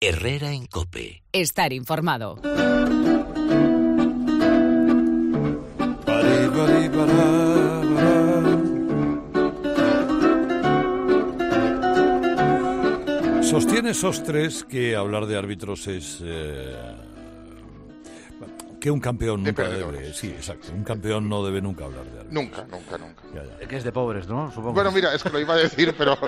Herrera en COPE. Estar informado. Sostiene Sostres que hablar de árbitros es que un campeón nunca debe. Sí, exacto. Un campeón no debe nunca hablar de árbitros. Nunca. Ya. Que es de pobres, ¿no? Supongo. Bueno, mira, es que lo iba a decir, pero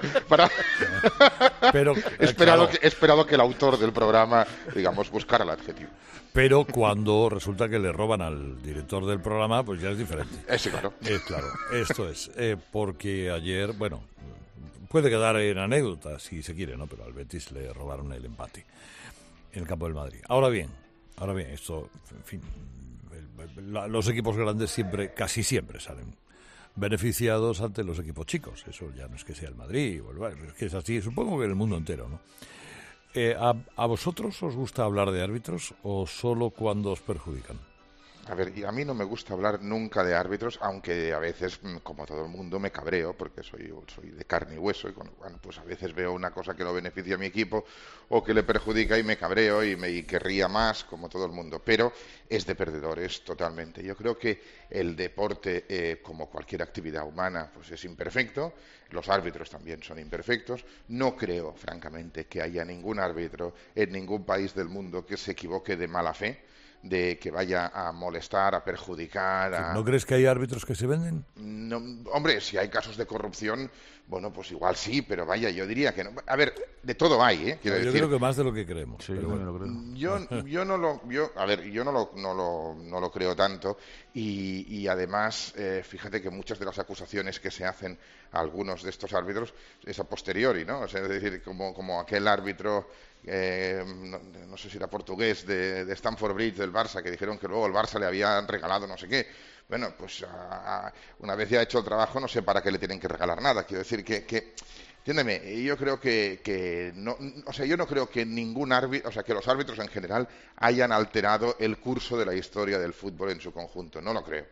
he esperado que el autor del programa, digamos, buscara el adjetivo. Pero cuando resulta que le roban al director del programa, pues ya es diferente. Sí, claro. Claro, esto es. Porque ayer, bueno, puede quedar en anécdota si se quiere, ¿no? Pero al Betis le robaron el empate en el campo del Madrid. Ahora bien, esto, en fin, los equipos grandes casi siempre salen beneficiados ante los equipos chicos. Eso ya no es que sea el Madrid, es que es así, supongo que en el mundo entero, ¿no? ¿A vosotros os gusta hablar de árbitros o solo cuando os perjudican? A ver, y a mí no me gusta hablar nunca de árbitros, aunque a veces, como todo el mundo, me cabreo, porque soy de carne y hueso, y bueno, pues a veces veo una cosa que no beneficia a mi equipo o que le perjudica y me cabreo y querría más, como todo el mundo, pero es de perdedores totalmente. Yo creo que el deporte, como cualquier actividad humana, pues es imperfecto, los árbitros también son imperfectos. No creo, francamente, que haya ningún árbitro en ningún país del mundo que se equivoque de mala fe, de que vaya a molestar, a perjudicar. ¿No crees que hay árbitros que se venden? No, hombre, si hay casos de corrupción, bueno, pues igual sí, pero vaya, yo diría que no. A ver, de todo hay, ¿eh? Quiero decir, creo que más de lo que creemos. Sí, pero bueno. lo creo. Yo no lo creo tanto y además, fíjate que muchas de las acusaciones que se hacen a algunos de estos árbitros es a posteriori, ¿no? O sea, es decir, como aquel árbitro, no sé si era portugués, de Stamford Bridge del Barça, que dijeron que luego el Barça le había regalado no sé qué. Bueno, pues una vez ya hecho el trabajo, no sé para qué le tienen que regalar nada. Quiero decir que entiéndeme, yo creo que no, o sea, yo no creo que ningún árbitro, o sea, que los árbitros en general hayan alterado el curso de la historia del fútbol en su conjunto. No lo creo.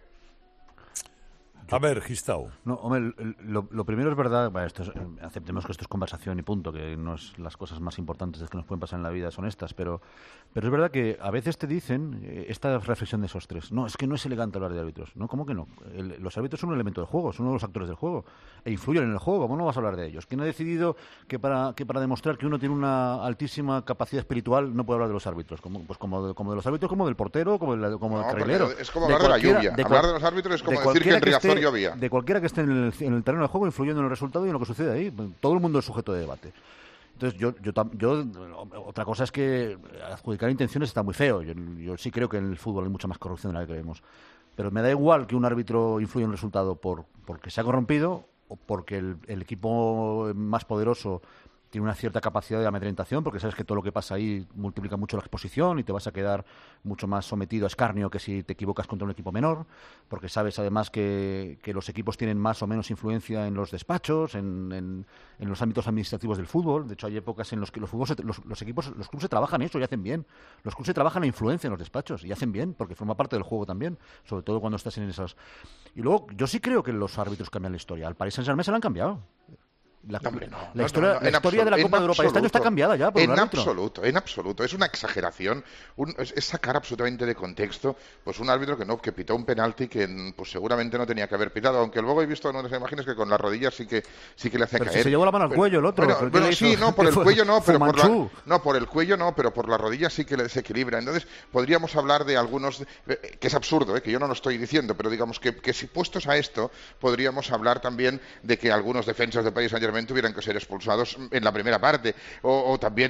A ver, Gistau. No, hombre, lo primero es verdad, aceptemos que esto es conversación y punto, que no es las cosas más importantes que nos pueden pasar en la vida son estas, pero es verdad que a veces te dicen esta reflexión de esos tres. No, es que no es elegante hablar de árbitros. No, ¿cómo que no? Los árbitros son un elemento del juego, son uno de los actores del juego e influyen en el juego. ¿Cómo no vas a hablar de ellos? ¿Quién ha decidido que para demostrar que uno tiene una altísima capacidad espiritual no puede hablar de los árbitros? Como de los árbitros, como del portero, como del carrilero. Es como hablar de la lluvia. Hablar de los árbitros es como decir que en Riazor llovía. De cualquiera que esté en el terreno del juego, influyendo en el resultado y en lo que sucede ahí. Todo el mundo es sujeto de debate. Entonces, yo otra cosa es que adjudicar intenciones está muy feo. Yo sí creo que en el fútbol hay mucha más corrupción de la que creemos. Pero me da igual que un árbitro influya en el resultado porque se ha corrompido o porque el equipo más poderoso tiene una cierta capacidad de amedrentación, porque sabes que todo lo que pasa ahí multiplica mucho la exposición y te vas a quedar mucho más sometido a escarnio que si te equivocas contra un equipo menor, porque sabes además que los equipos tienen más o menos influencia en los despachos, en los ámbitos administrativos del fútbol. De hecho, hay épocas en las que los clubes se trabajan eso y hacen bien. Los clubes se trabajan la influencia en los despachos y hacen bien, porque forma parte del juego también, sobre todo cuando estás en esas. Y luego, yo sí creo que los árbitros cambian la historia. Al Paris Saint-Germain se la han cambiado. La historia de la Copa de Europa este año está cambiada ya por un árbitro. En absoluto. Es una exageración. Es sacar absolutamente de contexto pues un árbitro que pitó un penalti que pues seguramente no tenía que haber pitado, aunque luego he visto en unas imágenes que con las rodillas sí que le hace caer. Si se llevó la mano al cuello el otro. Bueno, sí, no, por el cuello no, pero por el cuello no, pero por las rodillas sí que le desequilibra. Entonces, podríamos hablar de algunos, que es absurdo, que yo no lo estoy diciendo, pero digamos que si puestos a esto, podríamos hablar también de que algunos defensas del Paris Saint-Germain tuvieran que ser expulsados en la primera parte o también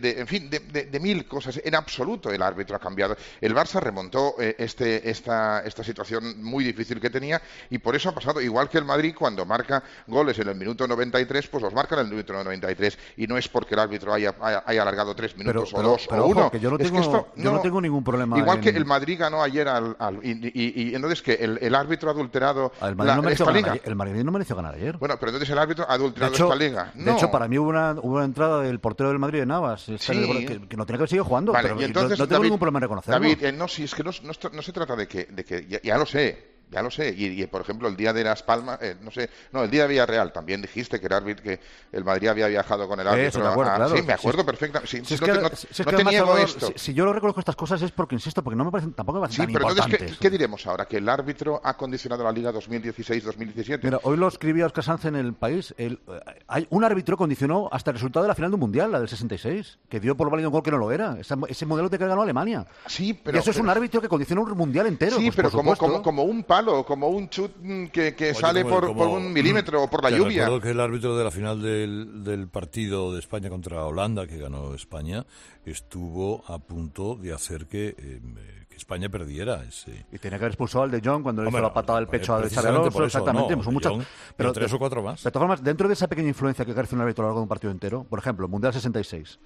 de mil cosas. En absoluto el árbitro ha cambiado. El Barça remontó esta situación muy difícil que tenía y por eso ha pasado igual que el Madrid cuando marca goles en el minuto 93, pues los marca en el minuto 93 y no es porque el árbitro haya alargado 3 minutos o 2 o 1. Yo no tengo ningún problema. Igual que el Madrid ganó ayer y entonces que el árbitro ha adulterado esta liga. El Madrid no mereció ganar ayer. Bueno, pero entonces el árbitro ha adulterado esta liga. De hecho, para mí hubo una entrada del portero del Madrid de Navas, que no tenía que haber seguido jugando, vale, pero y entonces, no tengo ningún problema en reconocerlo. David, es que no se trata de que ya lo sé, Ya lo sé, y por ejemplo el día de Las Palmas, el día de Villarreal también dijiste que el Madrid había viajado con el árbitro. Claro. Sí, me acuerdo perfectamente. No te niego esto. Si yo lo reconozco estas cosas es porque, insisto, porque tampoco me parecen tan importantes. Entonces, ¿qué diremos ahora? ¿Que el árbitro ha condicionado la Liga 2016-2017? Mira, hoy lo escribía Óscar Sanz en El País. Hay un árbitro condicionó hasta el resultado de la final de un Mundial, la del 66, que dio por válido un gol que no lo era. Ese modelo de que ganó Alemania. Sí, pero... Y eso es un árbitro que condicionó un Mundial entero. Sí, pero como un palo, como un chut que sale por un milímetro o por la lluvia. Recuerdo que el árbitro de la final del partido de España contra Holanda, que ganó España, estuvo a punto de hacer que España perdiera ese... Y tenía que haber expulsado al de Jong cuando le hizo la patada del pecho a Xabi Alonso. Exactamente. No, pero 3 o 4 más. De todas formas, dentro de esa pequeña influencia que ejerce un árbitro a lo largo de un partido entero, por ejemplo, el Mundial 66,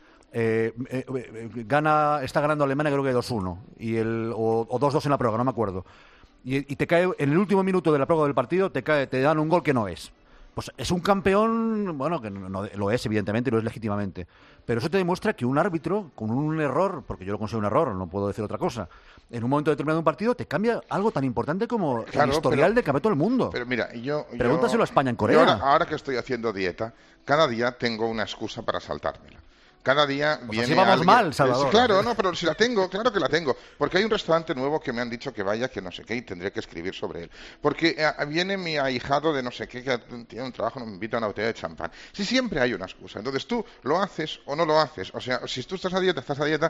está ganando Alemania creo que 2-1 o 2-2 en la prórroga, no me acuerdo. Y te cae en el último minuto de la prórroga del partido, te dan un gol que no es. Pues es un campeón, bueno, que no lo es evidentemente, lo es legítimamente, pero eso te demuestra que un árbitro con un error, porque yo lo considero un error, no puedo decir otra cosa, en un momento determinado de un partido te cambia algo tan importante como el historial de campeonato del mundo. Pero mira, pregúntaselo a España en Corea. Ahora que estoy haciendo dieta, cada día tengo una excusa para saltármela. Cada día viene así vamos alguien... mal, Salvador. Claro, no, pero si la tengo, claro que la tengo. Porque hay un restaurante nuevo que me han dicho que vaya, que no sé qué, y tendré que escribir sobre él. Porque viene mi ahijado de no sé qué, que tiene un trabajo, me invita a una botella de champán. Si siempre hay una excusa. Entonces tú lo haces o no lo haces. O sea, si tú estás a dieta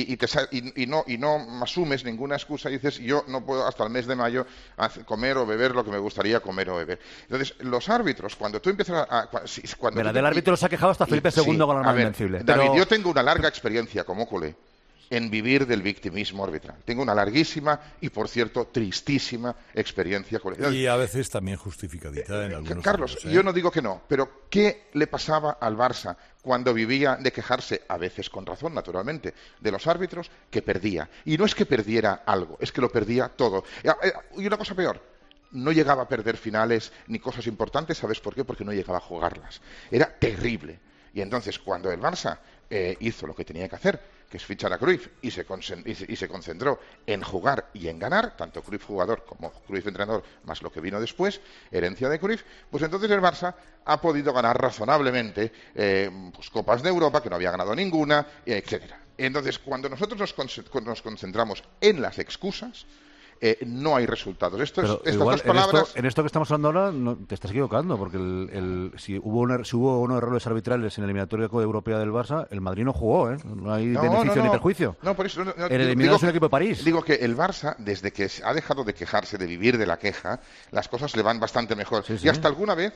y no asumes ninguna excusa y dices, yo no puedo hasta el mes de mayo comer o beber lo que me gustaría comer o beber. Entonces, los árbitros, cuando tú empiezas del árbitro se ha quejado hasta Felipe II con la Armada Invencible. Yo tengo una larga experiencia como culé en vivir del victimismo arbitral. Tengo una larguísima y, por cierto, tristísima experiencia culé. Y a veces también justificadita en algunos Carlos, casos, yo no digo que no, pero ¿qué le pasaba al Barça cuando vivía de quejarse, a veces con razón, naturalmente, de los árbitros, que perdía? Y no es que perdiera algo, es que lo perdía todo. Y una cosa peor, no llegaba a perder finales ni cosas importantes, ¿sabes por qué? Porque no llegaba a jugarlas. Era terrible. Y entonces, cuando el Barça hizo lo que tenía que hacer, que es fichar a Cruyff, y se concentró en jugar y en ganar, tanto Cruyff jugador como Cruyff entrenador, más lo que vino después, herencia de Cruyff, pues entonces el Barça ha podido ganar razonablemente pues Copas de Europa, que no había ganado ninguna, etcétera. Entonces, cuando nosotros nos concentramos en las excusas, no hay resultados. Estas dos palabras... En esto que estamos hablando ahora te estás equivocando, porque si hubo unos errores arbitrales en la eliminatoria europea del Barça, el Madrid no jugó, ¿eh? No hay beneficio ni perjuicio. No, por eso, el eliminado es un equipo de París. Digo que el Barça, desde que ha dejado de quejarse, de vivir de la queja, las cosas le van bastante mejor. Sí. Y hasta alguna vez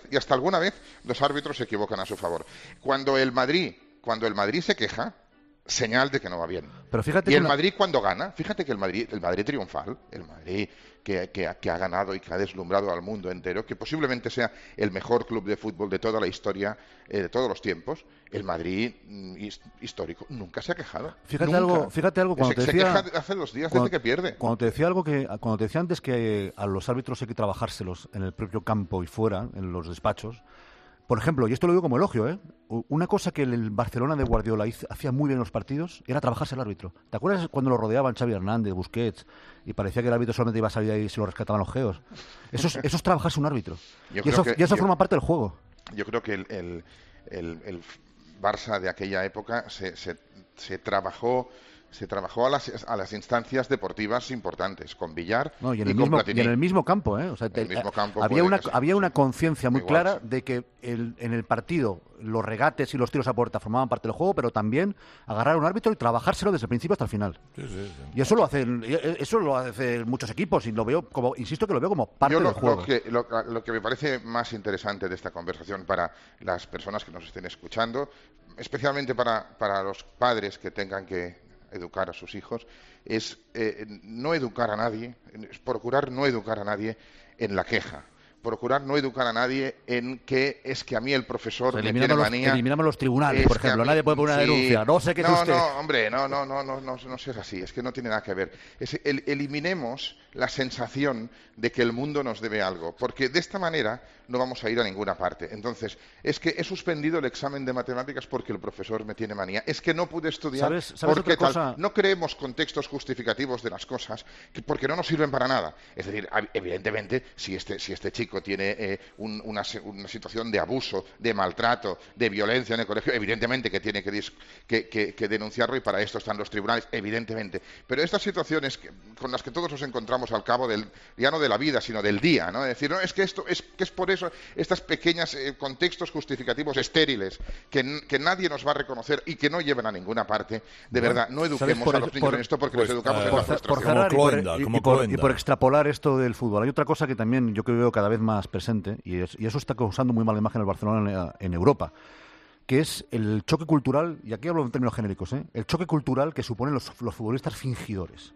los árbitros se equivocan a su favor. Cuando el Madrid se queja, señal de que no va bien. Pero fíjate y el Madrid cuando gana, fíjate que el Madrid triunfal, el Madrid que ha ganado y que ha deslumbrado al mundo entero, que posiblemente sea el mejor club de fútbol de toda la historia, de todos los tiempos, el Madrid histórico nunca se ha quejado. Fíjate algo cuando te decía, se queja hace 2 días desde que pierde. Cuando te decía antes que a los árbitros hay que trabajárselos en el propio campo y fuera, en los despachos. Por ejemplo, y esto lo digo como elogio, una cosa que el Barcelona de Guardiola hacía muy bien en los partidos era trabajarse el árbitro. ¿Te acuerdas cuando lo rodeaban Xavi Hernández, Busquets, y parecía que el árbitro solamente iba a salir ahí y se lo rescataban los geos? Eso es trabajarse un árbitro. Y eso forma parte del juego. Yo creo que el Barça de aquella época se trabajó a las instancias deportivas importantes, con Villar y con Platini. Y en el mismo campo, ¿eh? O sea, había una conciencia muy clara de que en el partido los regates y los tiros a puerta formaban parte del juego, pero también agarrar a un árbitro y trabajárselo desde el principio hasta el final. Sí. Y eso lo hacen muchos equipos y lo veo como parte del juego. Lo que me parece más interesante de esta conversación para las personas que nos estén escuchando, especialmente para los padres que tengan que educar a sus hijos, es no educar a nadie, es procurar no educar a nadie en la queja. procurar no educar a nadie en que es que a mí el profesor me tiene manía. Eliminamos los tribunales, por ejemplo. Nadie puede poner una denuncia. No sé qué es usted. No, hombre, no seas así. Es que no tiene nada que ver. Eliminemos la sensación de que el mundo nos debe algo, porque de esta manera no vamos a ir a ninguna parte. Entonces, es que he suspendido el examen de matemáticas porque el profesor me tiene manía. Es que no pude estudiar ¿Sabes porque otra cosa? No creemos contextos justificativos de las cosas porque no nos sirven para nada. Es decir, evidentemente, si este chico tiene una situación de abuso, de maltrato, de violencia en el colegio, evidentemente que tiene que denunciarlo, y para esto están los tribunales, evidentemente. Pero estas situaciones con las que todos nos encontramos al cabo ya no de la vida, sino del día, ¿no? Es decir, no, es que esto es por eso estas pequeñas contextos justificativos estériles que nadie nos va a reconocer y que no llevan a ninguna parte. De verdad, no eduquemos a los niños en esto, porque los educamos en la frustración. Y por extrapolar esto del fútbol, hay otra cosa que también yo creo que veo cada vez más presente, y eso está causando muy mala imagen al Barcelona en Europa, que es el choque cultural, y aquí hablo en términos genéricos, el choque cultural que suponen los futbolistas fingidores,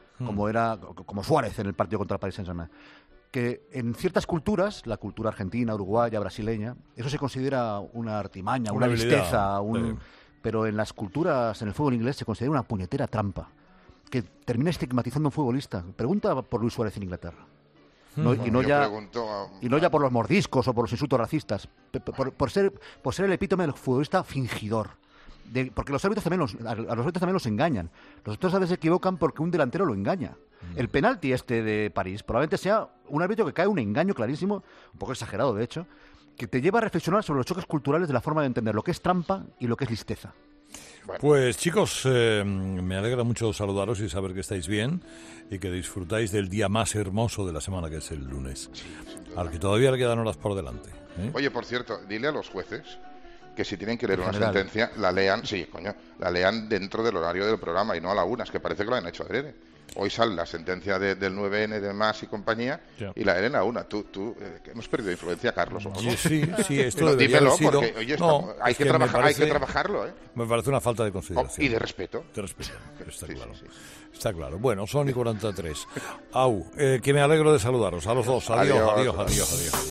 como Suárez en el partido contra el Paris Saint-Germain. Que en ciertas culturas, la cultura argentina, uruguaya, brasileña, eso se considera una artimaña, una listeza, pero en las culturas, en el fútbol inglés, se considera una puñetera trampa, que termina estigmatizando a un futbolista. Pregunta por Luis Suárez en Inglaterra. Y no ya por los mordiscos o por los insultos racistas, por ser el epítome del futbolista fingidor. Porque a los árbitros también los engañan. Los otros a veces se equivocan porque un delantero lo engaña. El penalti de París probablemente sea un árbitro que cae un engaño clarísimo, un poco exagerado de hecho, que te lleva a reflexionar sobre los choques culturales de la forma de entender lo que es trampa y lo que es listeza. Bueno. Pues chicos, me alegra mucho saludaros y saber que estáis bien y que disfrutáis del día más hermoso de la semana, que es el lunes, al que todavía le quedan horas por delante. Oye, por cierto, dile a los jueces que si tienen que leer una sentencia, la lean dentro del horario del programa y no a la una, es que parece que lo han hecho adrede. Hoy sale la sentencia del 9N de Mas y compañía, y la leen a una. Tú hemos perdido influencia, Carlos. Sí, esto debería dímelo, haber sido... porque oye, hay que trabajarlo, ¿eh? Me parece una falta de consideración. Y de respeto. Está claro. Sí. Está claro. Bueno, son y 43. Que me alegro de saludaros a los dos. Adiós.